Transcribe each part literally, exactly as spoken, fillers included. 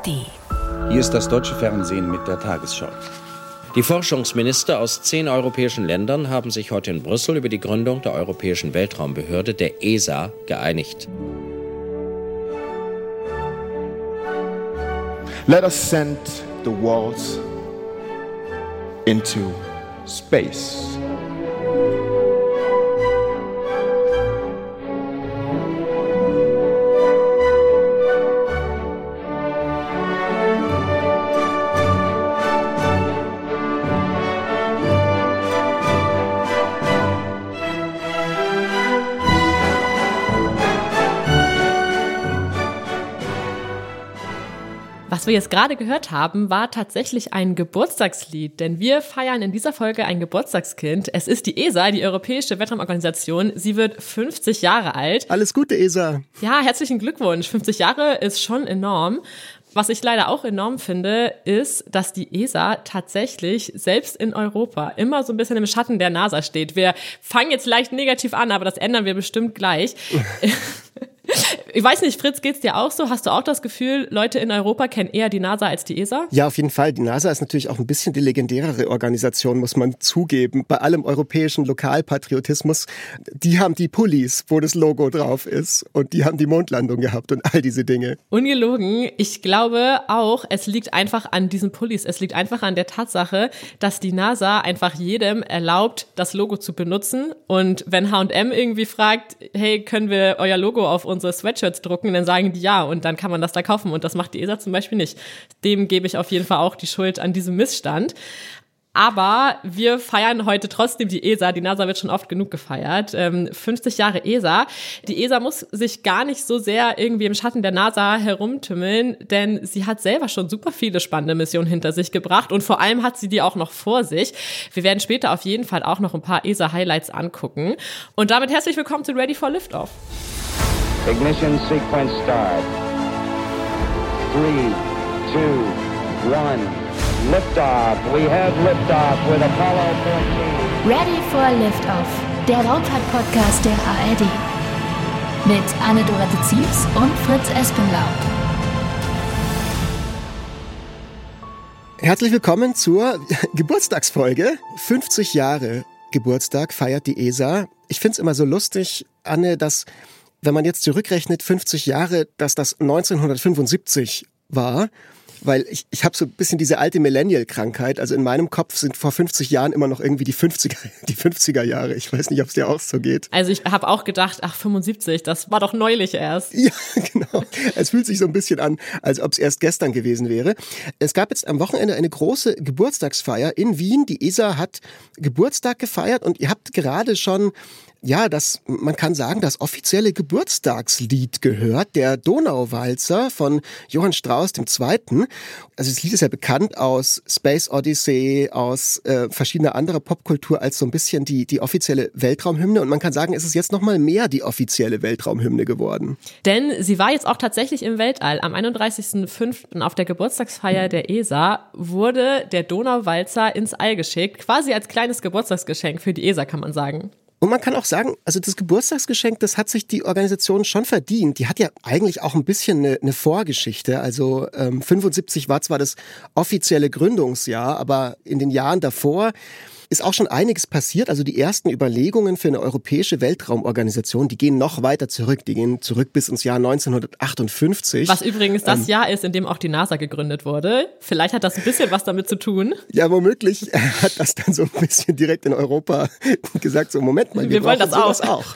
D. Hier ist das deutsche Fernsehen mit der Tagesschau. Die Forschungsminister aus zehn europäischen Ländern haben sich heute in Brüssel über die Gründung der Europäischen Weltraumbehörde, der E S A, geeinigt. Let us send the world into space. Was wir jetzt gerade gehört haben, war tatsächlich ein Geburtstagslied, denn wir feiern in dieser Folge ein Geburtstagskind. Es ist die E S A, die Europäische Weltraumorganisation. Sie wird fünfzig Jahre alt. Alles Gute, E S A. Ja, herzlichen Glückwunsch. fünfzig Jahre ist schon enorm. Was ich leider auch enorm finde, ist, dass die E S A tatsächlich selbst in Europa immer so ein bisschen im Schatten der NASA steht. Wir fangen jetzt leicht negativ an, aber das ändern wir bestimmt gleich. Ich weiß nicht, Fritz, geht's dir auch so? Hast du auch das Gefühl, Leute in Europa kennen eher die NASA als die E S A? Ja, auf jeden Fall. Die NASA ist natürlich auch ein bisschen die legendärere Organisation, muss man zugeben. Bei allem europäischen Lokalpatriotismus. Die haben die Pullis, wo das Logo drauf ist. Und die haben die Mondlandung gehabt und all diese Dinge. Ungelogen. Ich glaube auch, es liegt einfach an diesen Pullis. Es liegt einfach an der Tatsache, dass die NASA einfach jedem erlaubt, das Logo zu benutzen. Und wenn H und M irgendwie fragt, hey, können wir euer Logo auf unsere Sweatshirts drucken, dann sagen die ja und dann kann man das da kaufen und das macht die E S A zum Beispiel nicht. Dem gebe ich auf jeden Fall auch die Schuld an diesem Missstand. Aber wir feiern heute trotzdem die E S A. Die NASA wird schon oft genug gefeiert. Ähm, fünfzig Jahre E S A. Die E S A muss sich gar nicht so sehr irgendwie im Schatten der NASA herumtümmeln, denn sie hat selber schon super viele spannende Missionen hinter sich gebracht und vor allem hat sie die auch noch vor sich. Wir werden später auf jeden Fall auch noch ein paar E S A-Highlights angucken. Und damit herzlich willkommen zu Ready for Liftoff. Ignition sequence start. Three, two, one. Liftoff. We have liftoff with Apollo fourteen. Ready for Liftoff, der Raumfahrt-Podcast der A R D. Mit Anne-Dorothee Zieps und Fritz Espenlaub. Herzlich willkommen zur Geburtstagsfolge. fünfzig Jahre Geburtstag feiert die E S A. Ich find's immer so lustig, Anne, dass, wenn man jetzt zurückrechnet, fünfzig Jahre, dass das neunzehnhundertfünfundsiebzig war. Weil ich, ich habe so ein bisschen diese alte Millennial-Krankheit. Also in meinem Kopf sind vor fünfzig Jahren immer noch irgendwie die fünfziger, die fünfziger Jahre. Ich weiß nicht, ob es dir auch so geht. Also ich habe auch gedacht, ach fünfundsiebzig, das war doch neulich erst. Ja, genau. Es fühlt sich so ein bisschen an, als ob es erst gestern gewesen wäre. Es gab jetzt am Wochenende eine große Geburtstagsfeier in Wien. Die E S A hat Geburtstag gefeiert und ihr habt gerade schon... Ja, das, man kann sagen, das offizielle Geburtstagslied gehört, der Donauwalzer von Johann Strauss der Zweite. Also das Lied ist ja bekannt aus Space Odyssey, aus äh, verschiedener anderer Popkultur als so ein bisschen die, die offizielle Weltraumhymne. Und man kann sagen, es ist jetzt noch mal mehr die offizielle Weltraumhymne geworden. Denn sie war jetzt auch tatsächlich im Weltall. Am einunddreißigsten fünften auf der Geburtstagsfeier der E S A wurde der Donauwalzer ins All geschickt. Quasi als kleines Geburtstagsgeschenk für die E S A, kann man sagen. Und man kann auch sagen, also das Geburtstagsgeschenk, das hat sich die Organisation schon verdient. Die hat ja eigentlich auch ein bisschen eine, eine Vorgeschichte. Also ähm, fünfundsiebzig war zwar das offizielle Gründungsjahr, aber in den Jahren davor ist auch schon einiges passiert. Also die ersten Überlegungen für eine europäische Weltraumorganisation, die gehen noch weiter zurück. Die gehen zurück bis ins Jahr neunzehnhundertachtundfünfzig. Was übrigens das ähm, Jahr ist, in dem auch die NASA gegründet wurde. Vielleicht hat das ein bisschen was damit zu tun. Ja, womöglich hat das dann so ein bisschen direkt in Europa gesagt, so Moment mal, wir, wir wollen das auch. auch.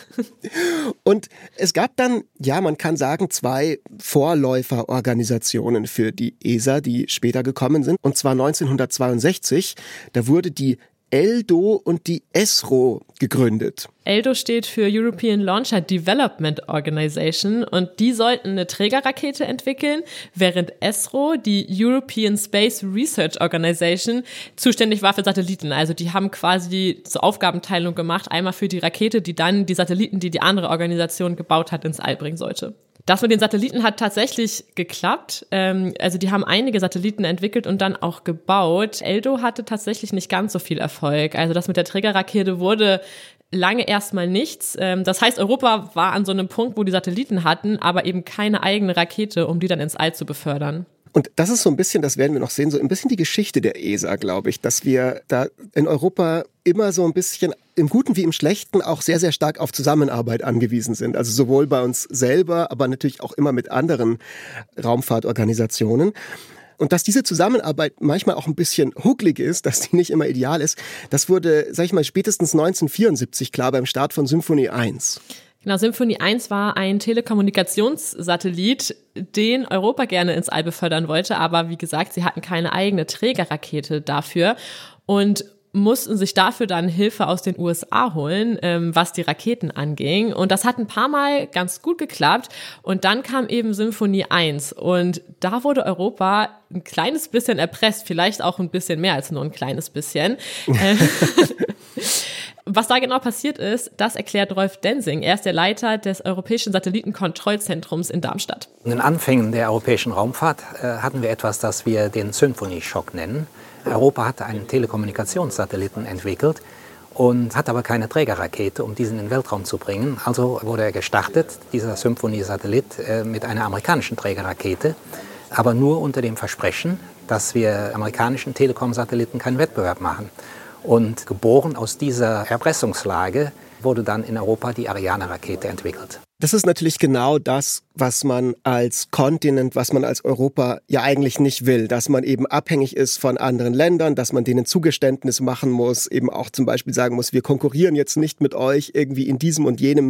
Und es gab dann, ja, man kann sagen, zwei Vorläuferorganisationen für die E S A, die später gekommen sind. Und zwar neunzehnhundertzweiundsechzig, da wurde die ELDO und die ESRO gegründet. ELDO steht für European Launcher Development Organization und die sollten eine Trägerrakete entwickeln, während ESRO, die European Space Research Organization, zuständig war für Satelliten. Also die haben quasi so Aufgabenteilung gemacht, einmal für die Rakete, die dann die Satelliten, die die andere Organisation gebaut hat, ins All bringen sollte. Das mit den Satelliten hat tatsächlich geklappt. Ähm, also die haben einige Satelliten entwickelt und dann auch gebaut. ELDO hatte tatsächlich nicht ganz so viel Erfolg. Also das mit der Trägerrakete wurde lange erstmal nichts. Ähm, das heißt, Europa war an so einem Punkt, wo die Satelliten hatten, aber eben keine eigene Rakete, um die dann ins All zu befördern. Und das ist so ein bisschen, das werden wir noch sehen, so ein bisschen die Geschichte der E S A, glaube ich, dass wir da in Europa immer so ein bisschen im Guten wie im Schlechten auch sehr, sehr stark auf Zusammenarbeit angewiesen sind. Also sowohl bei uns selber, aber natürlich auch immer mit anderen Raumfahrtorganisationen. Und dass diese Zusammenarbeit manchmal auch ein bisschen hucklig ist, dass die nicht immer ideal ist, das wurde, sag ich mal, spätestens neunzehnhundertvierundsiebzig klar beim Start von Symphonie eins. Genau, Symphonie eins war ein Telekommunikationssatellit, den Europa gerne ins All befördern wollte, aber wie gesagt, sie hatten keine eigene Trägerrakete dafür und mussten sich dafür dann Hilfe aus den U S A holen, ähm, was die Raketen anging. Und das hat ein paar Mal ganz gut geklappt. Und dann kam eben Symphonie eins. Und da wurde Europa ein kleines bisschen erpresst, vielleicht auch ein bisschen mehr als nur ein kleines bisschen. Was da genau passiert ist, das erklärt Rolf Densing. Er ist der Leiter des Europäischen Satellitenkontrollzentrums in Darmstadt. In den Anfängen der europäischen Raumfahrt äh, hatten wir etwas, das wir den Symphonie-Schock nennen. Europa hat einen Telekommunikationssatelliten entwickelt und hat aber keine Trägerrakete, um diesen in den Weltraum zu bringen. Also wurde er gestartet, dieser Symphonie-Satellit, äh, mit einer amerikanischen Trägerrakete, aber nur unter dem Versprechen, dass wir amerikanischen Telekom-Satelliten keinen Wettbewerb machen. Und geboren aus dieser Erpressungslage wurde dann in Europa die Ariane-Rakete entwickelt. Das ist natürlich genau das, was man als Kontinent, was man als Europa ja eigentlich nicht will, dass man eben abhängig ist von anderen Ländern, dass man denen Zugeständnis machen muss, eben auch zum Beispiel sagen muss, wir konkurrieren jetzt nicht mit euch irgendwie in diesem und jenem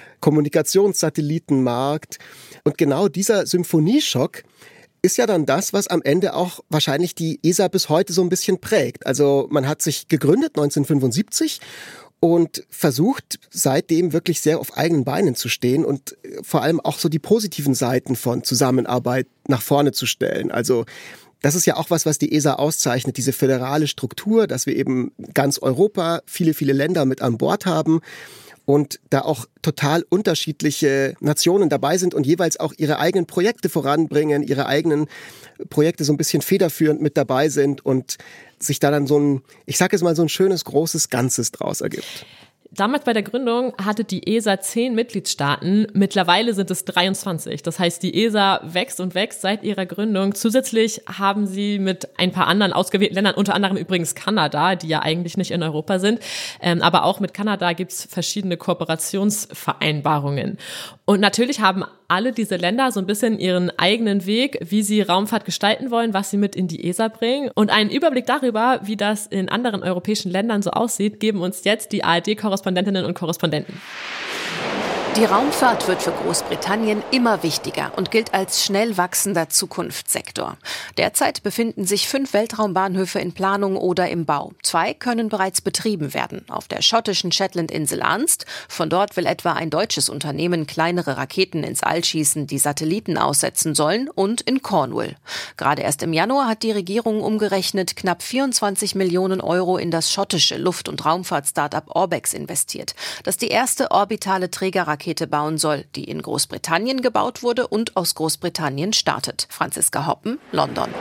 Kommunikationssatellitenmarkt. Und genau dieser Symphonieschock ist ja dann das, was am Ende auch wahrscheinlich die E S A bis heute so ein bisschen prägt. Also man hat sich gegründet neunzehnhundertfünfundsiebzig und versucht seitdem wirklich sehr auf eigenen Beinen zu stehen und vor allem auch so die positiven Seiten von Zusammenarbeit nach vorne zu stellen. Also das ist ja auch was, was die E S A auszeichnet, diese föderale Struktur, dass wir eben ganz Europa, viele, viele Länder mit an Bord haben und da auch total unterschiedliche Nationen dabei sind und jeweils auch ihre eigenen Projekte voranbringen, ihre eigenen Projekte so ein bisschen federführend mit dabei sind und sich da dann so ein, ich sag jetzt mal, so ein schönes, großes Ganzes draus ergibt. Damals bei der Gründung hatte die E S A zehn Mitgliedstaaten, mittlerweile sind es dreiundzwanzig. Das heißt, die E S A wächst und wächst seit ihrer Gründung. Zusätzlich haben sie mit ein paar anderen ausgewählten Ländern, unter anderem übrigens Kanada, die ja eigentlich nicht in Europa sind, ähm, aber auch mit Kanada gibt's verschiedene Kooperationsvereinbarungen. Und natürlich haben alle diese Länder so ein bisschen ihren eigenen Weg, wie sie Raumfahrt gestalten wollen, was sie mit in die E S A bringen. Und einen Überblick darüber, wie das in anderen europäischen Ländern so aussieht, geben uns jetzt die A R D-Korrespondentinnen und Korrespondenten. Die Raumfahrt wird für Großbritannien immer wichtiger und gilt als schnell wachsender Zukunftssektor. Derzeit befinden sich fünf Weltraumbahnhöfe in Planung oder im Bau. Zwei können bereits betrieben werden. Auf der schottischen Shetland-Insel Ernst. Von dort will etwa ein deutsches Unternehmen kleinere Raketen ins All schießen, die Satelliten aussetzen sollen, und in Cornwall. Gerade erst im Januar hat die Regierung umgerechnet knapp vierundzwanzig Millionen Euro in das schottische Luft- und Raumfahrt-Startup Orbex investiert, das die erste orbitale Trägerrakete bauen soll, die in Großbritannien gebaut wurde und aus Großbritannien startet. Franziska Hoppen, London.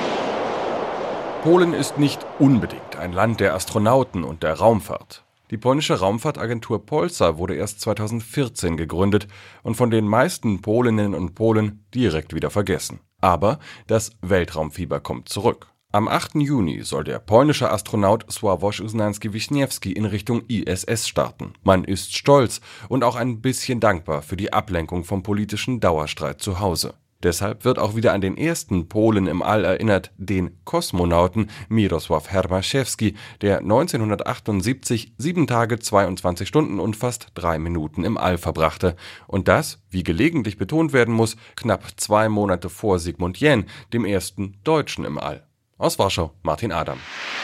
Polen ist nicht unbedingt ein Land der Astronauten und der Raumfahrt. Die polnische Raumfahrtagentur Polsa wurde erst zweitausendvierzehn gegründet und von den meisten Polinnen und Polen direkt wieder vergessen. Aber das Weltraumfieber kommt zurück. Am achten Juni soll der polnische Astronaut Sławomir Uznanski-Wiśniewski in Richtung I S S starten. Man ist stolz und auch ein bisschen dankbar für die Ablenkung vom politischen Dauerstreit zu Hause. Deshalb wird auch wieder an den ersten Polen im All erinnert, den Kosmonauten Mirosław Hermaszewski, der neunzehnhundertachtundsiebzig sieben Tage, zweiundzwanzig Stunden und fast drei Minuten im All verbrachte. Und das, wie gelegentlich betont werden muss, knapp zwei Monate vor Zygmunt Jähn, dem ersten Deutschen im All. Aus Warschau, Martin Adam.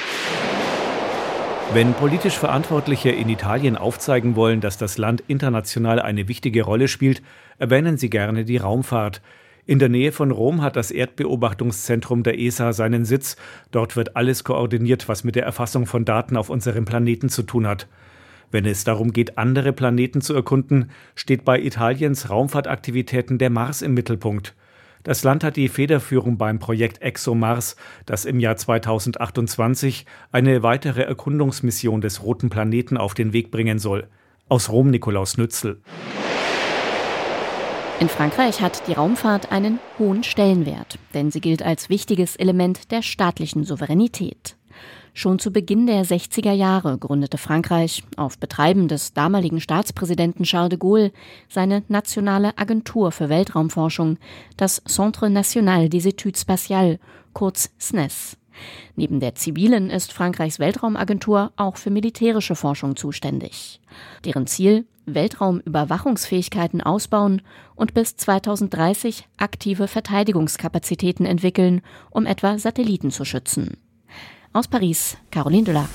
Wenn politisch Verantwortliche in Italien aufzeigen wollen, dass das Land international eine wichtige Rolle spielt, erwähnen sie gerne die Raumfahrt. In der Nähe von Rom hat das Erdbeobachtungszentrum der E S A seinen Sitz. Dort wird alles koordiniert, was mit der Erfassung von Daten auf unserem Planeten zu tun hat. Wenn es darum geht, andere Planeten zu erkunden, steht bei Italiens Raumfahrtaktivitäten der Mars im Mittelpunkt. Das Land hat die Federführung beim Projekt ExoMars, das im Jahr zweitausendachtundzwanzig eine weitere Erkundungsmission des roten Planeten auf den Weg bringen soll. Aus Rom Nikolaus Nützel. In Frankreich hat die Raumfahrt einen hohen Stellenwert, denn sie gilt als wichtiges Element der staatlichen Souveränität. Schon zu Beginn der sechziger Jahre gründete Frankreich, auf Betreiben des damaligen Staatspräsidenten Charles de Gaulle, seine nationale Agentur für Weltraumforschung, das Centre National des Études Spatiales, kurz S N E S. Neben der zivilen ist Frankreichs Weltraumagentur auch für militärische Forschung zuständig. Deren Ziel: Weltraumüberwachungsfähigkeiten ausbauen und bis zweitausenddreißig aktive Verteidigungskapazitäten entwickeln, um etwa Satelliten zu schützen. Aus Paris, Caroline Delac.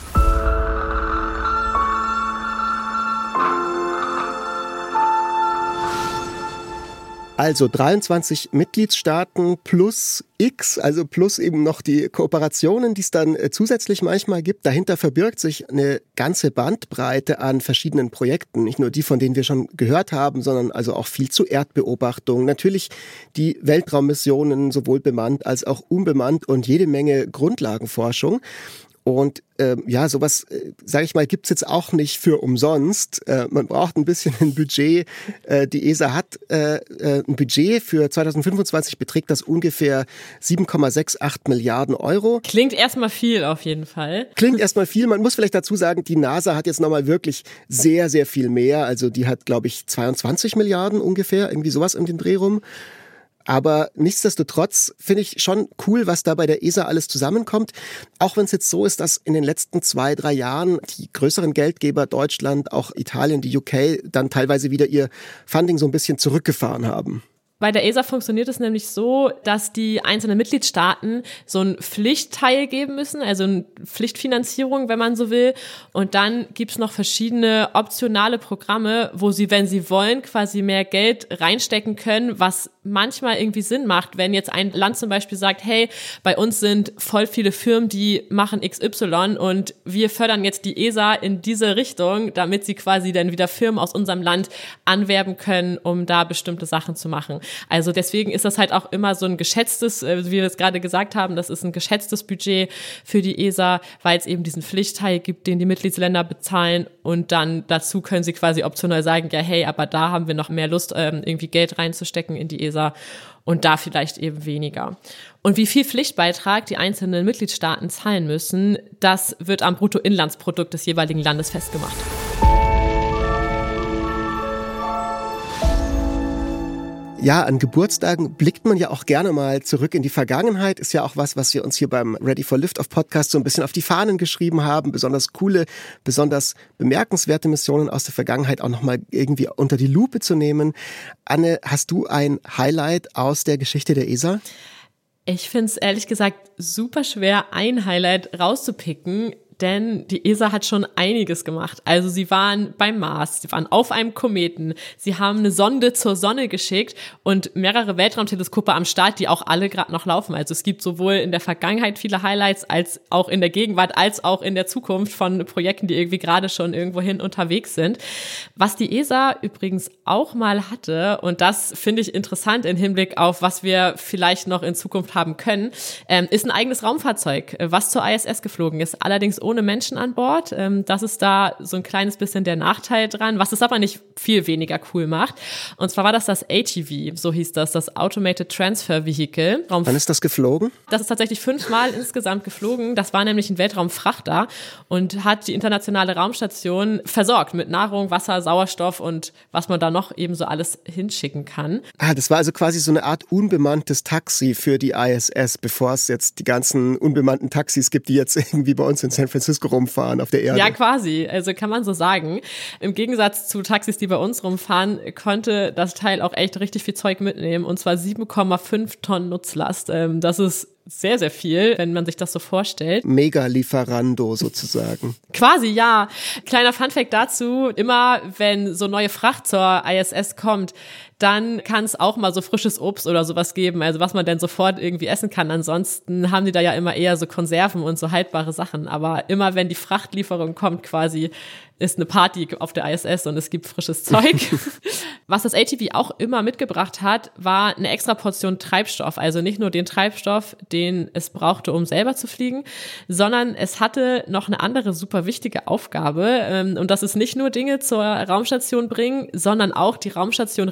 Also dreiundzwanzig Mitgliedstaaten plus X, also plus eben noch die Kooperationen, die es dann äh, zusätzlich manchmal gibt. Dahinter verbirgt sich eine ganze Bandbreite an verschiedenen Projekten. Nicht nur die, von denen wir schon gehört haben, sondern also auch viel zu Erdbeobachtung. Natürlich die Weltraummissionen, sowohl bemannt als auch unbemannt, und jede Menge Grundlagenforschung. Und äh, ja, sowas, äh, sage ich mal, gibt's jetzt auch nicht für umsonst. Äh, man braucht ein bisschen ein Budget. Äh, die E S A hat äh, äh, ein Budget für zweitausendfünfundzwanzig, beträgt das ungefähr sieben Komma achtundsiebzig Milliarden Euro. Klingt erstmal viel auf jeden Fall. Klingt erstmal viel. Man muss vielleicht dazu sagen, die NASA hat jetzt nochmal wirklich sehr, sehr viel mehr. Also die hat, glaube ich, zweiundzwanzig Milliarden ungefähr, irgendwie sowas um den Dreh rum. Aber nichtsdestotrotz finde ich schon cool, was da bei der E S A alles zusammenkommt. Auch wenn es jetzt so ist, dass in den letzten zwei, drei Jahren die größeren Geldgeber, Deutschland, auch Italien, die U K, dann teilweise wieder ihr Funding so ein bisschen zurückgefahren haben. Bei der E S A funktioniert es nämlich so, dass die einzelnen Mitgliedstaaten so einen Pflichtteil geben müssen, also eine Pflichtfinanzierung, wenn man so will. Und dann gibt's noch verschiedene optionale Programme, wo sie, wenn sie wollen, quasi mehr Geld reinstecken können, was manchmal irgendwie Sinn macht, wenn jetzt ein Land zum Beispiel sagt, hey, bei uns sind voll viele Firmen, die machen X Y und wir fördern jetzt die E S A in diese Richtung, damit sie quasi dann wieder Firmen aus unserem Land anwerben können, um da bestimmte Sachen zu machen. Also deswegen ist das halt auch immer so ein geschätztes, wie wir es gerade gesagt haben, das ist ein geschätztes Budget für die E S A, weil es eben diesen Pflichtteil gibt, den die Mitgliedsländer bezahlen, und dann dazu können sie quasi optional sagen, ja hey, aber da haben wir noch mehr Lust, irgendwie Geld reinzustecken in die E S A und da vielleicht eben weniger. Und wie viel Pflichtbeitrag die einzelnen Mitgliedstaaten zahlen müssen, das wird am Bruttoinlandsprodukt des jeweiligen Landes festgemacht. Ja, an Geburtstagen blickt man ja auch gerne mal zurück in die Vergangenheit. Ist ja auch was, was wir uns hier beim Ready for Liftoff Podcast so ein bisschen auf die Fahnen geschrieben haben. Besonders coole, besonders bemerkenswerte Missionen aus der Vergangenheit auch nochmal irgendwie unter die Lupe zu nehmen. Anne, hast du ein Highlight aus der Geschichte der E S A? Ich finde es ehrlich gesagt super schwer, ein Highlight rauszupicken. Denn die E S A hat schon einiges gemacht. Also sie waren beim Mars, sie waren auf einem Kometen, sie haben eine Sonde zur Sonne geschickt und mehrere Weltraumteleskope am Start, die auch alle gerade noch laufen. Also es gibt sowohl in der Vergangenheit viele Highlights, als auch in der Gegenwart, als auch in der Zukunft von Projekten, die irgendwie gerade schon irgendwohin unterwegs sind. Was die E S A übrigens auch mal hatte, und das finde ich interessant im Hinblick auf, was wir vielleicht noch in Zukunft haben können, ähm, ist ein eigenes Raumfahrzeug, was zur I S S geflogen ist. Allerdings ohne Menschen an Bord. Das ist da so ein kleines bisschen der Nachteil dran, was es aber nicht viel weniger cool macht. Und zwar war das das A T V, so hieß das, das Automated Transfer Vehicle. Raum Wann ist das geflogen? Das ist tatsächlich fünfmal insgesamt geflogen. Das war nämlich ein Weltraumfrachter und hat die internationale Raumstation versorgt mit Nahrung, Wasser, Sauerstoff und was man da noch eben so alles hinschicken kann. Ah, das war also quasi so eine Art unbemanntes Taxi für die I S S, bevor es jetzt die ganzen unbemannten Taxis gibt, die jetzt irgendwie bei uns in San Francisco rumfahren auf der Erde. Ja, quasi. Also kann man so sagen. Im Gegensatz zu Taxis, die bei uns rumfahren, konnte das Teil auch echt richtig viel Zeug mitnehmen. Und zwar sieben Komma fünf Tonnen Nutzlast. Das ist sehr, sehr viel, wenn man sich das so vorstellt. Mega-Lieferando sozusagen. Quasi, ja. Kleiner Funfact dazu, immer wenn so neue Fracht zur I S S kommt, dann kann es auch mal so frisches Obst oder sowas geben, also was man denn sofort irgendwie essen kann. Ansonsten haben die da ja immer eher so Konserven und so haltbare Sachen. Aber immer wenn die Frachtlieferung kommt quasi, ist eine Party auf der I S S und es gibt frisches Zeug. Was das A T V auch immer mitgebracht hat, war eine extra Portion Treibstoff. Also nicht nur den Treibstoff, den es brauchte, um selber zu fliegen, sondern es hatte noch eine andere super wichtige Aufgabe. Und das ist nicht nur Dinge zur Raumstation bringen, sondern auch die Raumstation regelmäßig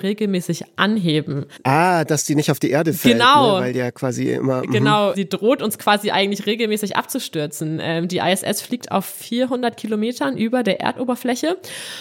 regelmäßig anheben. Ah, dass die nicht auf die Erde fällt, genau. Ne? Weil die ja quasi immer... Genau, mh. sie droht uns quasi eigentlich regelmäßig abzustürzen. Ähm, die I S S fliegt auf vierhundert Kilometern über der Erdoberfläche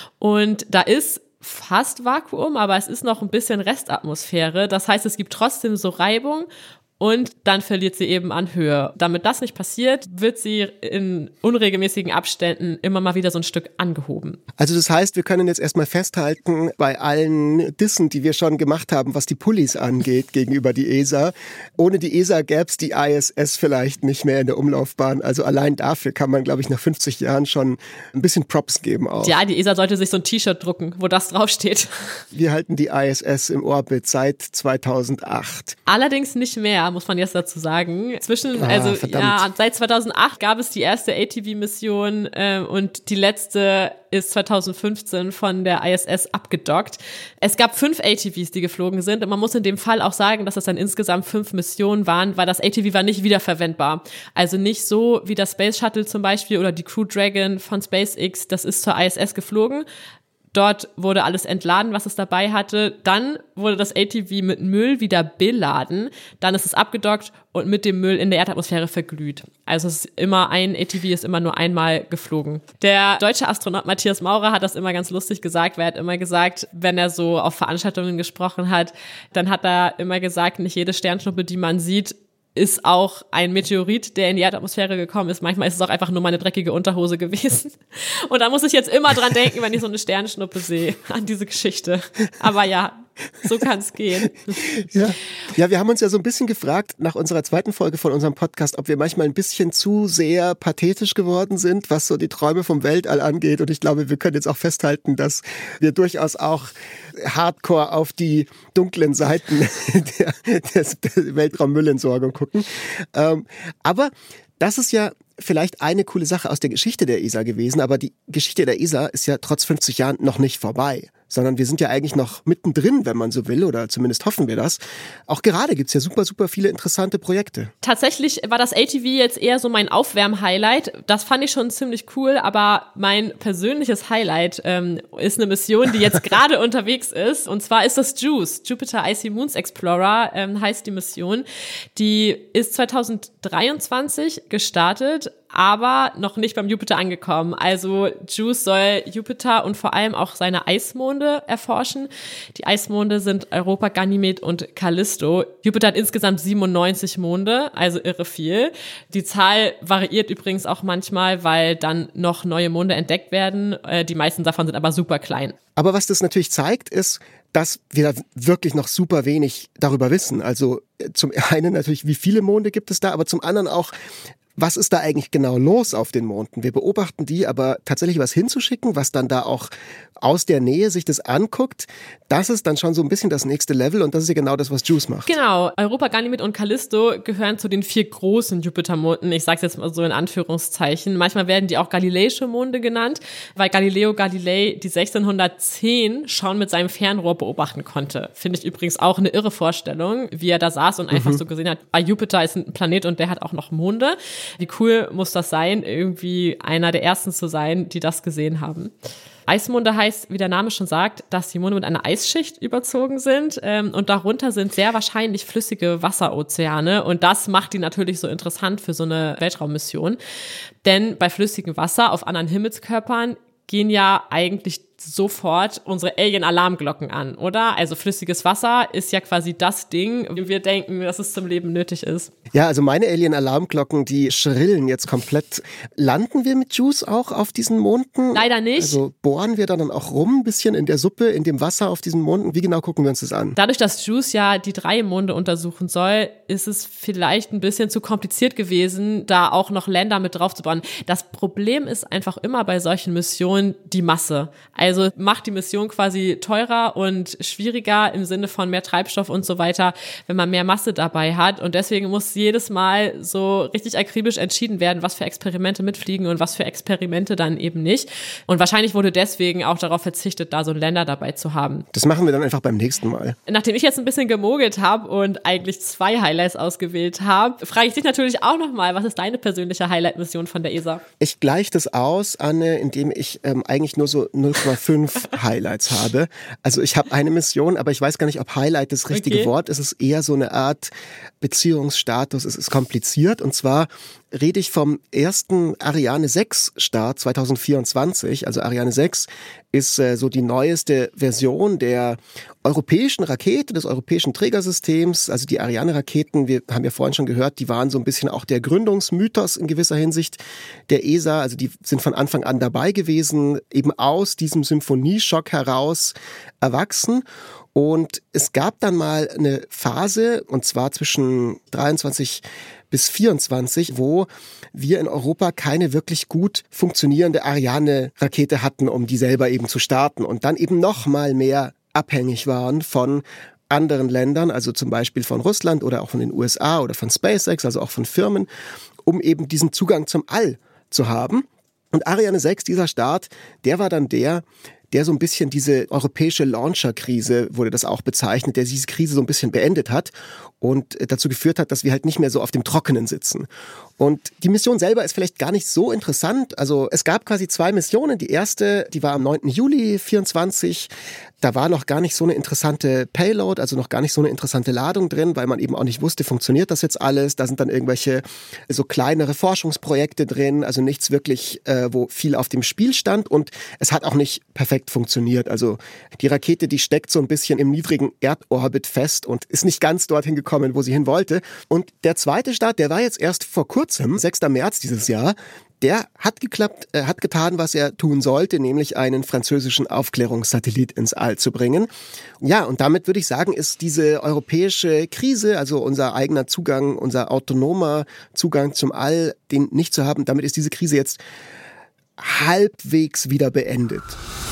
und da ist fast Vakuum, aber es ist noch ein bisschen Restatmosphäre. Das heißt, es gibt trotzdem so Reibung und dann verliert sie eben an Höhe. Damit das nicht passiert, wird sie in unregelmäßigen Abständen immer mal wieder so ein Stück angehoben. Also das heißt, wir können jetzt erstmal festhalten, bei allen Dissen, die wir schon gemacht haben, was die Pullis angeht gegenüber die E S A, ohne die E S A gäbe es die I S S vielleicht nicht mehr in der Umlaufbahn. Also allein dafür kann man, glaube ich, nach fünfzig Jahren schon ein bisschen Props geben auch. Ja, die E S A sollte sich so ein T-Shirt drucken, wo das draufsteht. Wir halten die I S S im Orbit seit zweitausendacht. Allerdings nicht mehr, muss man jetzt dazu sagen. Zwischen, ah, also verdammt. ja, seit zweitausendacht gab es die erste A T V-Mission äh, und die letzte ist zweitausendfünfzehn von der I S S abgedockt. Es gab fünf A T Vs, die geflogen sind und man muss in dem Fall auch sagen, dass das dann insgesamt fünf Missionen waren, weil das A T V war nicht wiederverwendbar. Also nicht so wie das Space Shuttle zum Beispiel oder die Crew Dragon von SpaceX, das ist zur I S S geflogen. Dort wurde alles entladen, was es dabei hatte. Dann wurde das A T V mit Müll wieder beladen. Dann ist es abgedockt und mit dem Müll in der Erdatmosphäre verglüht. Also es ist immer ein A T V ist immer nur einmal geflogen. Der deutsche Astronaut Matthias Maurer hat das immer ganz lustig gesagt, weil er hat immer gesagt, wenn er so auf Veranstaltungen gesprochen hat, dann hat er immer gesagt, nicht jede Sternschnuppe, die man sieht, ist auch ein Meteorit, der in die Erdatmosphäre gekommen ist. Manchmal ist es auch einfach nur meine dreckige Unterhose gewesen. Und da muss ich jetzt immer dran denken, wenn ich so eine Sternschnuppe sehe, an diese Geschichte. Aber ja, so kann es gehen. Ja. ja, wir haben uns ja so ein bisschen gefragt nach unserer zweiten Folge von unserem Podcast, ob wir manchmal ein bisschen zu sehr pathetisch geworden sind, was so die Träume vom Weltall angeht. Und ich glaube, wir können jetzt auch festhalten, dass wir durchaus auch hardcore auf die dunklen Seiten der, des, der Weltraummüllentsorgung gucken. Ähm, aber das ist ja vielleicht eine coole Sache aus der Geschichte der E S A gewesen, aber die Geschichte der E S A ist ja trotz fünfzig Jahren noch nicht vorbei, sondern wir sind ja eigentlich noch mittendrin, wenn man so will, oder zumindest hoffen wir das. Auch gerade gibt's ja super, super viele interessante Projekte. Tatsächlich war das A T V jetzt eher so mein Aufwärm-Highlight. Das fand ich schon ziemlich cool, aber mein persönliches Highlight ähm, ist eine Mission, die jetzt gerade unterwegs ist, und zwar ist das JUICE, Jupiter Icy Moons Explorer ähm, heißt die Mission. Die ist zweitausenddreiundzwanzig gestartet, aber noch nicht beim Jupiter angekommen. Also JUICE soll Jupiter und vor allem auch seine Eismonde erforschen. Die Eismonde sind Europa, Ganymed und Callisto. Jupiter hat insgesamt siebenundneunzig Monde, also irre viel. Die Zahl variiert übrigens auch manchmal, weil dann noch neue Monde entdeckt werden. Die meisten davon sind aber super klein. Aber was das natürlich zeigt, ist, dass wir wirklich noch super wenig darüber wissen. Also zum einen natürlich, wie viele Monde gibt es da, aber zum anderen auch, was ist da eigentlich genau los auf den Monden? Wir beobachten die, aber tatsächlich was hinzuschicken, was dann da auch aus der Nähe sich das anguckt, das ist dann schon so ein bisschen das nächste Level, und das ist ja genau das, was JUICE macht. Genau, Europa, Ganymed und Callisto gehören zu den vier großen Jupitermonden. Ich sag's jetzt mal so in Anführungszeichen. Manchmal werden die auch Galileische Monde genannt, weil Galileo Galilei die sechzehnhundertzehn schon mit seinem Fernrohr beobachten konnte. Finde ich übrigens auch eine irre Vorstellung, wie er da saß und einfach mhm. so gesehen hat, ah, Jupiter ist ein Planet und der hat auch noch Monde. Wie cool muss das sein, irgendwie einer der ersten zu sein, die das gesehen haben. Eismonde heißt, wie der Name schon sagt, dass die Monde mit einer Eisschicht überzogen sind, ähm, und darunter sind sehr wahrscheinlich flüssige Wasserozeane, und das macht die natürlich so interessant für so eine Weltraummission. Denn bei flüssigem Wasser auf anderen Himmelskörpern gehen ja eigentlich sofort unsere Alien-Alarmglocken an, oder? Also flüssiges Wasser ist ja quasi das Ding, wie wir denken, dass es zum Leben nötig ist. Ja, also meine Alien-Alarmglocken, die schrillen jetzt komplett. Landen wir mit JUICE auch auf diesen Monden? Leider nicht. Also bohren wir dann auch rum, ein bisschen in der Suppe, in dem Wasser auf diesen Monden? Wie genau gucken wir uns das an? Dadurch, dass JUICE ja die drei Monde untersuchen soll, ist es vielleicht ein bisschen zu kompliziert gewesen, da auch noch Länder mit drauf zu bauen. Das Problem ist einfach immer bei solchen Missionen die Masse. Also Also macht die Mission quasi teurer und schwieriger im Sinne von mehr Treibstoff und so weiter, wenn man mehr Masse dabei hat. Und deswegen muss jedes Mal so richtig akribisch entschieden werden, was für Experimente mitfliegen und was für Experimente dann eben nicht. Und wahrscheinlich wurde deswegen auch darauf verzichtet, da so ein Länder dabei zu haben. Das machen wir dann einfach beim nächsten Mal. Nachdem ich jetzt ein bisschen gemogelt habe und eigentlich zwei Highlights ausgewählt habe, frage ich dich natürlich auch nochmal, was ist deine persönliche Highlight-Mission von der E S A? Ich gleiche das aus, Anne, indem ich ähm, eigentlich nur so null Komma fünf Highlights habe. Also ich habe eine Mission, aber ich weiß gar nicht, ob Highlight das richtige Okay. Wort ist. Es ist eher so eine Art Beziehungsstatus. Es ist kompliziert. Und zwar rede ich vom ersten Ariane sechs Start zwanzig vierundzwanzig. Also Ariane sechs ist äh, so die neueste Version der europäischen Rakete, des europäischen Trägersystems. Also die Ariane-Raketen, wir haben ja vorhin schon gehört, die waren so ein bisschen auch der Gründungsmythos in gewisser Hinsicht der E S A. Also die sind von Anfang an dabei gewesen, eben aus diesem Symphonieschock heraus erwachsen. Und es gab dann mal eine Phase, und zwar zwischen dreiundzwanzig bis vierundzwanzig, wo wir in Europa keine wirklich gut funktionierende Ariane-Rakete hatten, um die selber eben zu starten. Und dann eben noch mal mehr abhängig waren von anderen Ländern, also zum Beispiel von Russland oder auch von den U S A oder von SpaceX, also auch von Firmen, um eben diesen Zugang zum All zu haben. Und Ariane sechs, dieser Start, der war dann der, der so ein bisschen diese europäische Launcher-Krise, wurde das auch bezeichnet, der diese Krise so ein bisschen beendet hat und dazu geführt hat, dass wir halt nicht mehr so auf dem Trockenen sitzen. Und die Mission selber ist vielleicht gar nicht so interessant. Also es gab quasi zwei Missionen. Die erste, die war am neunten Juli vierundzwanzig. Da war noch gar nicht so eine interessante Payload, also noch gar nicht so eine interessante Ladung drin, weil man eben auch nicht wusste, funktioniert das jetzt alles. Da sind dann irgendwelche so kleinere Forschungsprojekte drin, also nichts wirklich, äh, wo viel auf dem Spiel stand. Und es hat auch nicht perfekt funktioniert. Also die Rakete, die steckt so ein bisschen im niedrigen Erdorbit fest und ist nicht ganz dorthin gekommen, wo sie hin wollte. Und der zweite Start, der war jetzt erst vor kurzem, sechster März dieses Jahr. Der hat geklappt, er hat getan, was er tun sollte, nämlich einen französischen Aufklärungssatellit ins All zu bringen. Ja, und damit würde ich sagen, ist diese europäische Krise, also unser eigener Zugang, unser autonomer Zugang zum All, den nicht zu haben, damit ist diese Krise jetzt halbwegs wieder beendet.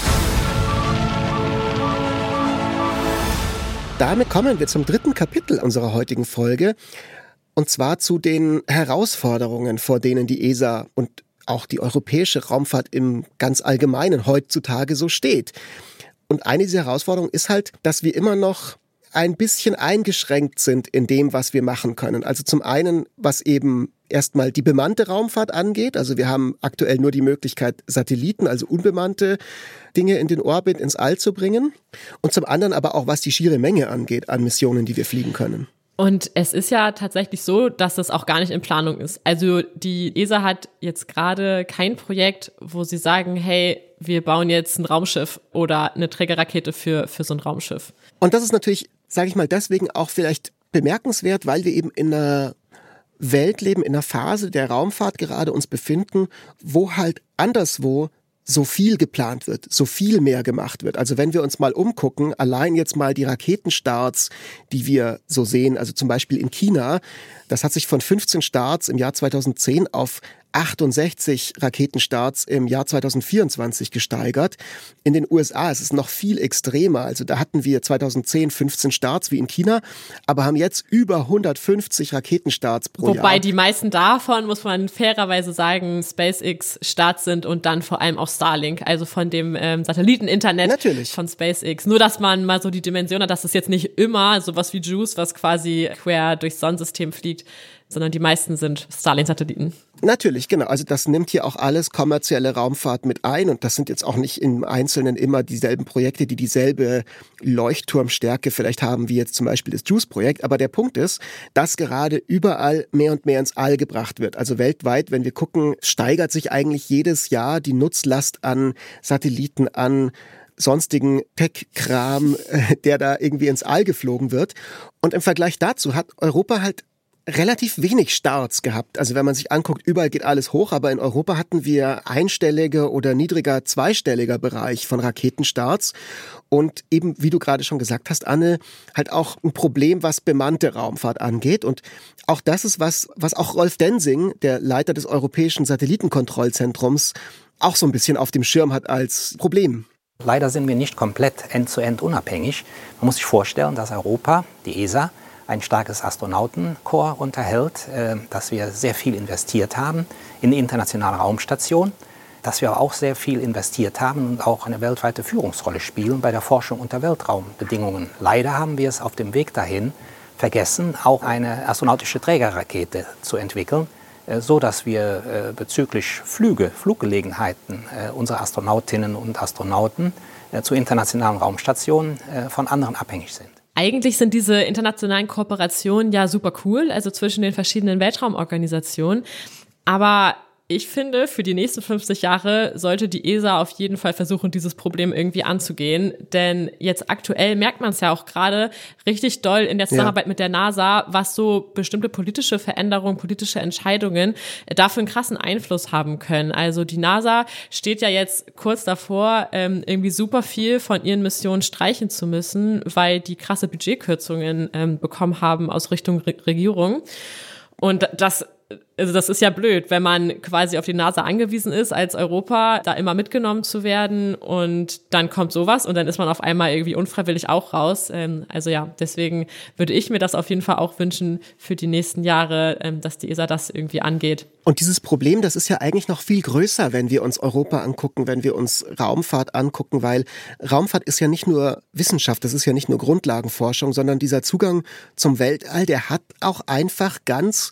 Damit kommen wir zum dritten Kapitel unserer heutigen Folge. Und zwar zu den Herausforderungen, vor denen die E S A und auch die europäische Raumfahrt im ganz Allgemeinen heutzutage so steht. Und eine dieser Herausforderungen ist halt, dass wir immer noch ein bisschen eingeschränkt sind in dem, was wir machen können. Also zum einen, was eben erstmal die bemannte Raumfahrt angeht. Also wir haben aktuell nur die Möglichkeit, Satelliten, also unbemannte Dinge in den Orbit, ins All zu bringen. Und zum anderen aber auch, was die schiere Menge angeht an Missionen, die wir fliegen können. Und es ist ja tatsächlich so, dass das auch gar nicht in Planung ist. Also die E S A hat jetzt gerade kein Projekt, wo sie sagen, hey, wir bauen jetzt ein Raumschiff oder eine Trägerrakete für, für so ein Raumschiff. Und das ist natürlich, sage ich mal, deswegen auch vielleicht bemerkenswert, weil wir eben in einer Welt leben, in einer Phase der Raumfahrt gerade uns befinden, wo halt anderswo so viel geplant wird, so viel mehr gemacht wird. Also wenn wir uns mal umgucken, allein jetzt mal die Raketenstarts, die wir so sehen, also zum Beispiel in China, das hat sich von fünfzehn Starts im Jahr zweitausendzehn auf achtundsechzig Raketenstarts im Jahr zweitausendvierundzwanzig gesteigert. In den U S A ist es noch viel extremer. Also da hatten wir zweitausendzehn fünfzehn Starts wie in China, aber haben jetzt über hundertfünfzig Raketenstarts pro Wobei Jahr. Wobei die meisten davon, muss man fairerweise sagen, SpaceX-Starts sind und dann vor allem auch Starlink, also von dem ähm, Satelliteninternet Natürlich. von SpaceX. Nur, dass man mal so die Dimension hat, dass es jetzt nicht immer sowas wie JUICE, was quasi quer durchs Sonnensystem fliegt, sondern die meisten sind Starlink-Satelliten. Natürlich, genau. Also das nimmt hier auch alles kommerzielle Raumfahrt mit ein und das sind jetzt auch nicht im Einzelnen immer dieselben Projekte, die dieselbe Leuchtturmstärke vielleicht haben, wie jetzt zum Beispiel das JUICE-Projekt. Aber der Punkt ist, dass gerade überall mehr und mehr ins All gebracht wird. Also weltweit, wenn wir gucken, steigert sich eigentlich jedes Jahr die Nutzlast an Satelliten, an sonstigen Tech-Kram, der da irgendwie ins All geflogen wird. Und im Vergleich dazu hat Europa halt relativ wenig Starts gehabt. Also wenn man sich anguckt, überall geht alles hoch, aber in Europa hatten wir einstellige oder niedriger zweistelliger Bereich von Raketenstarts und eben, wie du gerade schon gesagt hast, Anne, halt auch ein Problem, was bemannte Raumfahrt angeht und auch das ist was, was auch Rolf Densing, der Leiter des Europäischen Satellitenkontrollzentrums, auch so ein bisschen auf dem Schirm hat als Problem. Leider sind wir nicht komplett end-zu-end unabhängig. Man muss sich vorstellen, dass Europa, die E S A, ein starkes Astronautenkorps unterhält, äh, dass wir sehr viel investiert haben in die internationale Raumstation, dass wir auch sehr viel investiert haben und auch eine weltweite Führungsrolle spielen bei der Forschung unter Weltraumbedingungen. Leider haben wir es auf dem Weg dahin vergessen, auch eine astronautische Trägerrakete zu entwickeln, so dass wir bezüglich Flüge, Fluggelegenheiten unserer Astronautinnen und Astronauten zu internationalen Raumstationen von anderen abhängig sind. Eigentlich sind diese internationalen Kooperationen ja super cool, also zwischen den verschiedenen Weltraumorganisationen. Aber ich finde, für die nächsten fünfzig Jahre sollte die E S A auf jeden Fall versuchen, dieses Problem irgendwie anzugehen. Denn jetzt aktuell merkt man es ja auch gerade richtig doll in der Zusammenarbeit ja. mit der NASA, was so bestimmte politische Veränderungen, politische Entscheidungen dafür einen krassen Einfluss haben können. Also die NASA steht ja jetzt kurz davor, ähm, irgendwie super viel von ihren Missionen streichen zu müssen, weil die krasse Budgetkürzungen ähm, bekommen haben aus Richtung Re- Regierung. Und das Also das ist ja blöd, wenn man quasi auf die NASA angewiesen ist, als Europa da immer mitgenommen zu werden und dann kommt sowas und dann ist man auf einmal irgendwie unfreiwillig auch raus. Also ja, deswegen würde ich mir das auf jeden Fall auch wünschen für die nächsten Jahre, dass die E S A das irgendwie angeht. Und dieses Problem, das ist ja eigentlich noch viel größer, wenn wir uns Europa angucken, wenn wir uns Raumfahrt angucken, weil Raumfahrt ist ja nicht nur Wissenschaft, das ist ja nicht nur Grundlagenforschung, sondern dieser Zugang zum Weltall, der hat auch einfach ganz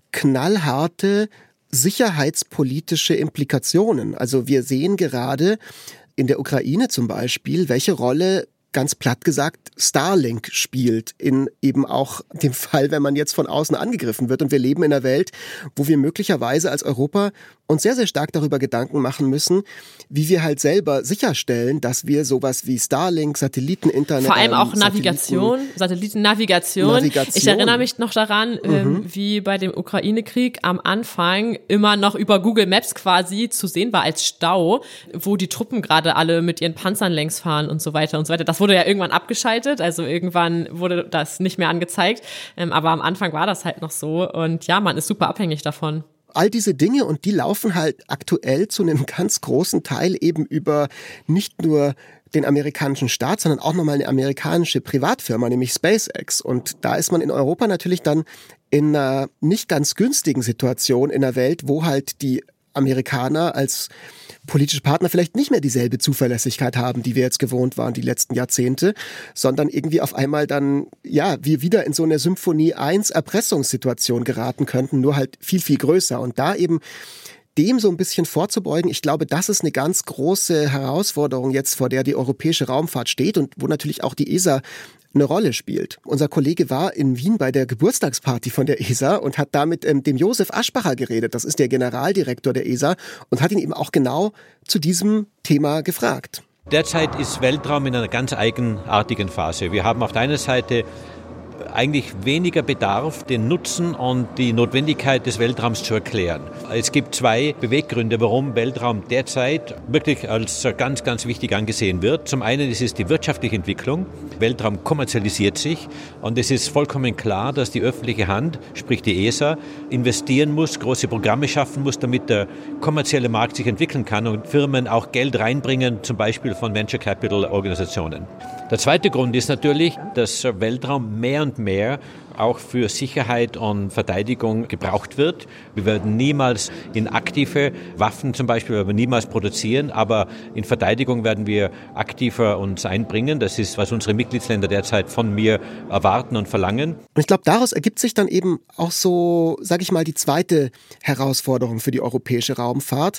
knallharte sicherheitspolitische Implikationen. Also wir sehen gerade in der Ukraine zum Beispiel, welche Rolle, ganz platt gesagt, Starlink spielt in eben auch dem Fall, wenn man jetzt von außen angegriffen wird. Und wir leben in einer Welt, wo wir möglicherweise als Europa uns sehr, sehr stark darüber Gedanken machen müssen, wie wir halt selber sicherstellen, dass wir sowas wie Starlink, Satelliteninternet... Vor allem auch ähm, Navigation, Satellitennavigation. Navigation. Ich erinnere mich noch daran, mhm. ähm, wie bei dem Ukraine-Krieg am Anfang immer noch über Google Maps quasi zu sehen war als Stau, wo die Truppen gerade alle mit ihren Panzern längs fahren und so weiter und so weiter. Das wurde ja irgendwann abgeschaltet, also irgendwann wurde das nicht mehr angezeigt, ähm, aber am Anfang war das halt noch so und ja, man ist super abhängig davon. All diese Dinge und die laufen halt aktuell zu einem ganz großen Teil eben über nicht nur den amerikanischen Staat, sondern auch nochmal eine amerikanische Privatfirma, nämlich SpaceX. Und da ist man in Europa natürlich dann in einer nicht ganz günstigen Situation in einer Welt, wo halt die Amerikaner als politische Partner vielleicht nicht mehr dieselbe Zuverlässigkeit haben, die wir jetzt gewohnt waren die letzten Jahrzehnte, sondern irgendwie auf einmal dann, ja, wir wieder in so eine Symphonie eins Erpressungssituation geraten könnten, nur halt viel, viel größer. Und da eben dem so ein bisschen vorzubeugen, ich glaube, das ist eine ganz große Herausforderung jetzt, vor der die europäische Raumfahrt steht und wo natürlich auch die E S A eine Rolle spielt. Unser Kollege war in Wien bei der Geburtstagsparty von der E S A und hat da mit ähm, dem Josef Aschbacher geredet. Das ist der Generaldirektor der E S A und hat ihn eben auch genau zu diesem Thema gefragt. Derzeit ist Weltraum in einer ganz eigenartigen Phase. Wir haben auf der einen Seite eigentlich weniger Bedarf, den Nutzen und die Notwendigkeit des Weltraums zu erklären. Es gibt zwei Beweggründe, warum Weltraum derzeit wirklich als ganz, ganz wichtig angesehen wird. Zum einen ist es die wirtschaftliche Entwicklung. Weltraum kommerzialisiert sich und es ist vollkommen klar, dass die öffentliche Hand, sprich die E S A, investieren muss, große Programme schaffen muss, damit der kommerzielle Markt sich entwickeln kann und Firmen auch Geld reinbringen, zum Beispiel von Venture Capital Organisationen. Der zweite Grund ist natürlich, dass Weltraum mehr und mehr auch für Sicherheit und Verteidigung gebraucht wird. Wir werden niemals in aktive Waffen zum Beispiel werden wir niemals produzieren, aber in Verteidigung werden wir aktiver uns einbringen. Das ist, was unsere Mitgliedsländer derzeit von mir erwarten und verlangen. Und ich glaube, daraus ergibt sich dann eben auch so, sage ich mal, die zweite Herausforderung für die europäische Raumfahrt.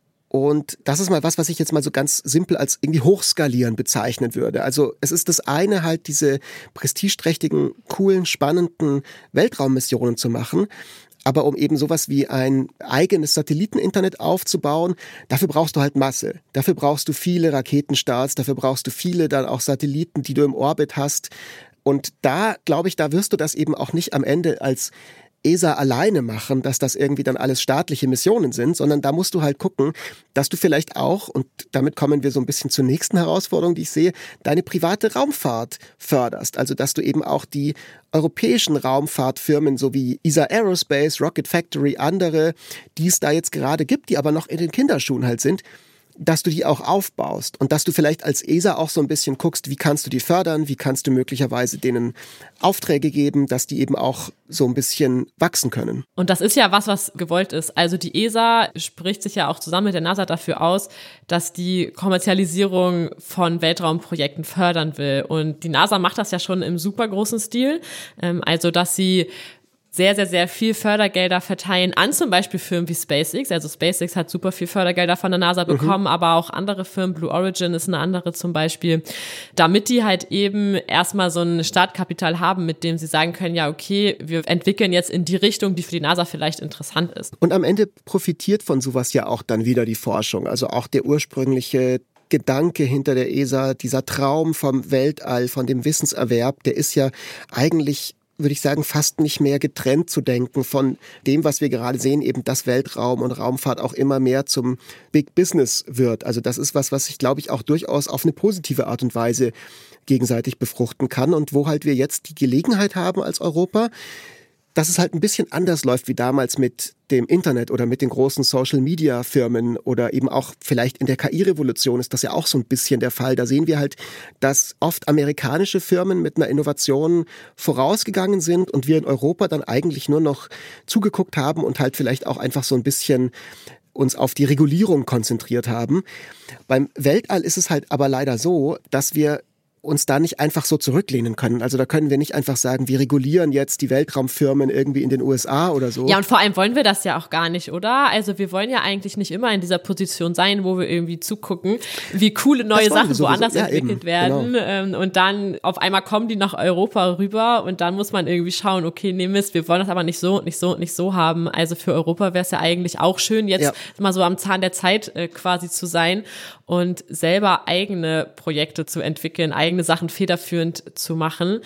Und das ist mal was, was ich jetzt mal so ganz simpel als irgendwie hochskalieren bezeichnen würde. Also es ist das eine, halt diese prestigeträchtigen, coolen, spannenden Weltraummissionen zu machen. Aber um eben sowas wie ein eigenes Satelliteninternet aufzubauen, dafür brauchst du halt Masse. Dafür brauchst du viele Raketenstarts, dafür brauchst du viele dann auch Satelliten, die du im Orbit hast. Und da, glaube ich, da wirst du das eben auch nicht am Ende als E S A alleine machen, dass das irgendwie dann alles staatliche Missionen sind, sondern da musst du halt gucken, dass du vielleicht auch, und damit kommen wir so ein bisschen zur nächsten Herausforderung, die ich sehe, deine private Raumfahrt förderst. Also dass du eben auch die europäischen Raumfahrtfirmen, so wie E S A Aerospace, Rocket Factory, andere, die es da jetzt gerade gibt, die aber noch in den Kinderschuhen halt sind, dass du die auch aufbaust und dass du vielleicht als E S A auch so ein bisschen guckst, wie kannst du die fördern, wie kannst du möglicherweise denen Aufträge geben, dass die eben auch so ein bisschen wachsen können. Und das ist ja was, was gewollt ist. Also die E S A spricht sich ja auch zusammen mit der NASA dafür aus, dass die Kommerzialisierung von Weltraumprojekten fördern will. Und die NASA macht das ja schon im super großen Stil. Also dass sie sehr, sehr, sehr viel Fördergelder verteilen an zum Beispiel Firmen wie SpaceX. Also SpaceX hat super viel Fördergelder von der NASA bekommen, mhm. aber auch andere Firmen, Blue Origin ist eine andere zum Beispiel, damit die halt eben erstmal so ein Startkapital haben, mit dem sie sagen können, ja okay, wir entwickeln jetzt in die Richtung, die für die NASA vielleicht interessant ist. Und am Ende profitiert von sowas ja auch dann wieder die Forschung, also auch der ursprüngliche Gedanke hinter der E S A, dieser Traum vom Weltall, von dem Wissenserwerb, der ist ja eigentlich, würde ich sagen, fast nicht mehr getrennt zu denken von dem, was wir gerade sehen, eben dass Weltraum und Raumfahrt auch immer mehr zum Big Business wird. Also das ist was, was sich, glaube ich, auch durchaus auf eine positive Art und Weise gegenseitig befruchten kann und wo halt wir jetzt die Gelegenheit haben als Europa, dass es halt ein bisschen anders läuft wie damals mit dem Internet oder mit den großen Social-Media-Firmen oder eben auch vielleicht in der K I-Revolution ist das ja auch so ein bisschen der Fall. Da sehen wir halt, dass oft amerikanische Firmen mit einer Innovation vorausgegangen sind und wir in Europa dann eigentlich nur noch zugeguckt haben und halt vielleicht auch einfach so ein bisschen uns auf die Regulierung konzentriert haben. Beim Weltall ist es halt aber leider so, dass wir uns da nicht einfach so zurücklehnen können. Also da können wir nicht einfach sagen, wir regulieren jetzt die Weltraumfirmen irgendwie in den U S A oder so. Ja, und vor allem wollen wir das ja auch gar nicht, oder? Also wir wollen ja eigentlich nicht immer in dieser Position sein, wo wir irgendwie zugucken, wie coole neue Sachen woanders ja, entwickelt eben. werden. Genau. Und dann auf einmal kommen die nach Europa rüber und dann muss man irgendwie schauen, okay, nee Mist, wir wollen das aber nicht so und nicht so und nicht so haben. Also für Europa wäre es ja eigentlich auch schön, jetzt ja. mal so am Zahn der Zeit äh, quasi zu sein und selber eigene Projekte zu entwickeln, eigene Sachen federführend zu machen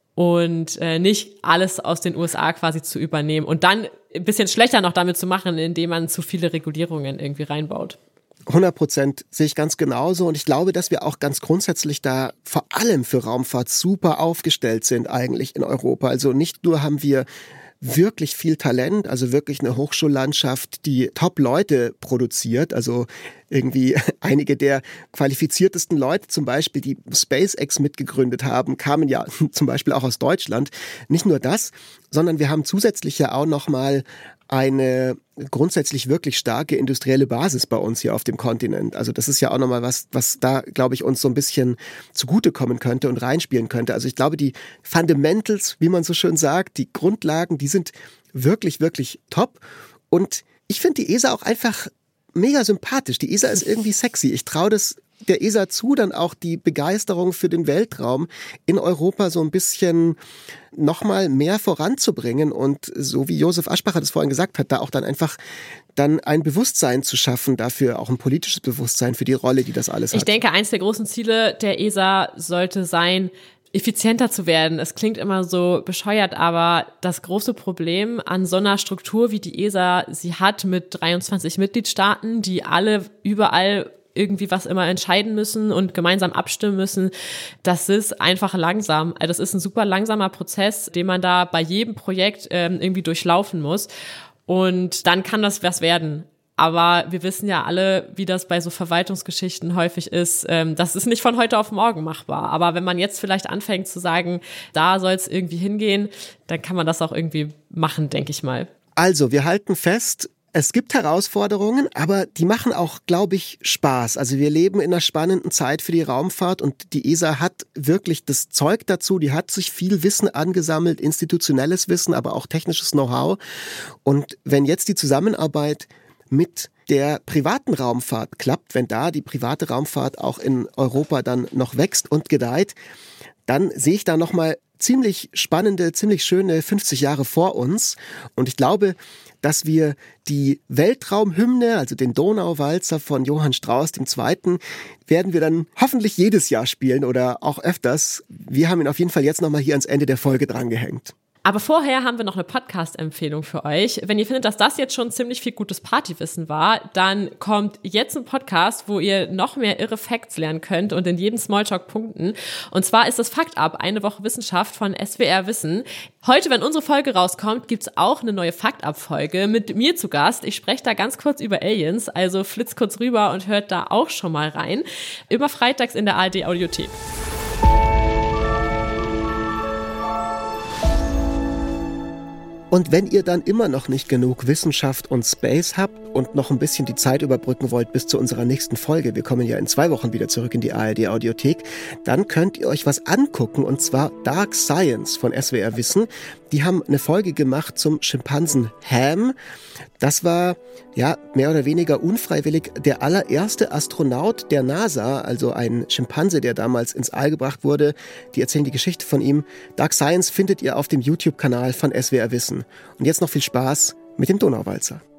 und äh, nicht alles aus den U S A quasi zu übernehmen und dann ein bisschen schlechter noch damit zu machen, indem man zu viele Regulierungen irgendwie reinbaut. hundert Prozent sehe ich ganz genauso und ich glaube, dass wir auch ganz grundsätzlich da vor allem für Raumfahrt super aufgestellt sind eigentlich in Europa. Also nicht nur haben wir wirklich viel Talent, also wirklich eine Hochschullandschaft, die Top-Leute produziert, also irgendwie einige der qualifiziertesten Leute, zum Beispiel, die SpaceX mitgegründet haben, kamen ja zum Beispiel auch aus Deutschland. Nicht nur das, sondern wir haben zusätzlich ja auch nochmal eine grundsätzlich wirklich starke industrielle Basis bei uns hier auf dem Kontinent. Also das ist ja auch nochmal was, was da, glaube ich, uns so ein bisschen zugutekommen könnte und reinspielen könnte. Also ich glaube, die Fundamentals, wie man so schön sagt, die Grundlagen, die sind wirklich, wirklich top. Und ich finde die E S A auch einfach mega sympathisch. Die E S A ist irgendwie sexy. Ich traue das der E S A zu, dann auch die Begeisterung für den Weltraum in Europa so ein bisschen nochmal mehr voranzubringen und so wie Josef Aschbacher das vorhin gesagt hat, da auch dann einfach dann ein Bewusstsein zu schaffen dafür, auch ein politisches Bewusstsein für die Rolle, die das alles hat. Ich denke, eins der großen Ziele der E S A sollte sein, effizienter zu werden. Es klingt immer so bescheuert, aber das große Problem an so einer Struktur, wie die E S A sie hat, mit dreiundzwanzig Mitgliedstaaten, die alle überall irgendwie was immer entscheiden müssen und gemeinsam abstimmen müssen, das ist einfach langsam. Also das ist ein super langsamer Prozess, den man da bei jedem Projekt ähm, irgendwie durchlaufen muss. Und dann kann das was werden. Aber wir wissen ja alle, wie das bei so Verwaltungsgeschichten häufig ist. Ähm, das ist nicht von heute auf morgen machbar. Aber wenn man jetzt vielleicht anfängt zu sagen, da soll es irgendwie hingehen, dann kann man das auch irgendwie machen, denke ich mal. Also, wir halten fest, es gibt Herausforderungen, aber die machen auch, glaube ich, Spaß. Also wir leben in einer spannenden Zeit für die Raumfahrt und die E S A hat wirklich das Zeug dazu. Die hat sich viel Wissen angesammelt, institutionelles Wissen, aber auch technisches Know-how. Und wenn jetzt die Zusammenarbeit mit der privaten Raumfahrt klappt, wenn da die private Raumfahrt auch in Europa dann noch wächst und gedeiht, dann sehe ich da nochmal ziemlich spannende, ziemlich schöne fünfzig Jahre vor uns. Und ich glaube, dass wir die Weltraumhymne, also den Donauwalzer von Johann Strauss der Zweite., werden wir dann hoffentlich jedes Jahr spielen oder auch öfters. Wir haben ihn auf jeden Fall jetzt nochmal hier ans Ende der Folge drangehängt. Aber vorher haben wir noch eine Podcast-Empfehlung für euch. Wenn ihr findet, dass das jetzt schon ziemlich viel gutes Partywissen war, dann kommt jetzt ein Podcast, wo ihr noch mehr irre Facts lernen könnt und in jedem Smalltalk punkten. Und zwar ist das Fakt Up, eine Woche Wissenschaft von S W R Wissen. Heute, wenn unsere Folge rauskommt, gibt's auch eine neue Fakt Up-Folge mit mir zu Gast. Ich spreche da ganz kurz über Aliens, also flitzt kurz rüber und hört da auch schon mal rein. Immer freitags in der A R D-Audiothek. Und wenn ihr dann immer noch nicht genug Wissenschaft und Space habt und noch ein bisschen die Zeit überbrücken wollt bis zu unserer nächsten Folge, wir kommen ja in zwei Wochen wieder zurück in die A R D-Audiothek, dann könnt ihr euch was angucken, und zwar Dark Science von S W R Wissen. Die haben eine Folge gemacht zum Schimpansen Ham. Das war, ja, mehr oder weniger unfreiwillig der allererste Astronaut der NASA, also ein Schimpanse, der damals ins All gebracht wurde. Die erzählen die Geschichte von ihm. Dark Science findet ihr auf dem YouTube-Kanal von S W R Wissen. Und jetzt noch viel Spaß mit dem Donauwalzer.